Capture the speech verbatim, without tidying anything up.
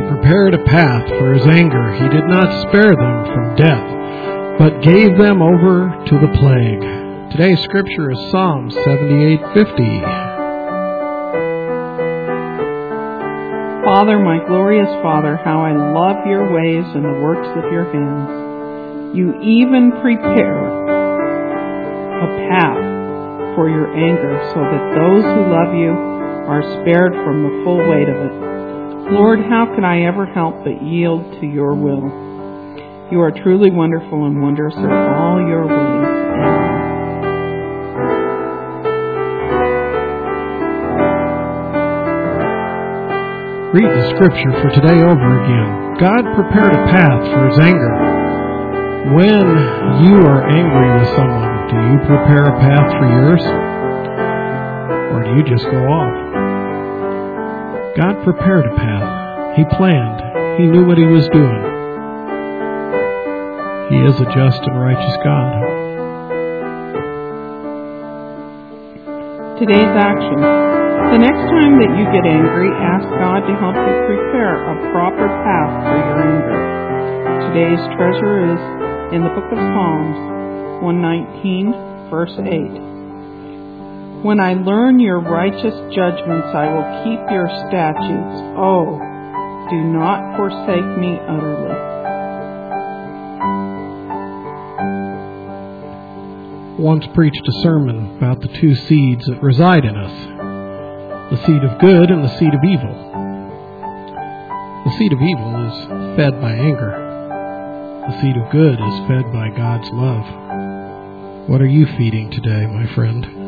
prepared a path for his anger. He did not spare them from death, but gave them over to the plague. Today's scripture is Psalm seventy-eight fifty. Father, my glorious Father, how I love your ways and the works of your hands. You even prepare a path for your anger so that those who love you are spared from the full weight of it. Lord, how can I ever help but yield to your will? You are truly wonderful and wondrous are all your ways. Amen. Read the scripture for today over again. God prepared a path for his anger. When you are angry with someone, do you prepare a path for yours? Or do you just go off? God prepared a path. He planned. He knew what he was doing. He is a just and righteous God. Today's action. The next time that you get angry, ask God to help you prepare a proper path for your anger. Today's treasure is in the book of Psalms, one nineteen, verse eight. When I learn your righteous judgments, I will keep your statutes. Oh, do not forsake me utterly. Once preached a sermon about the two seeds that reside in us. The seed of good and the seed of evil. The seed of evil is fed by anger. The seed of good is fed by God's love. What are you feeding today, my friend?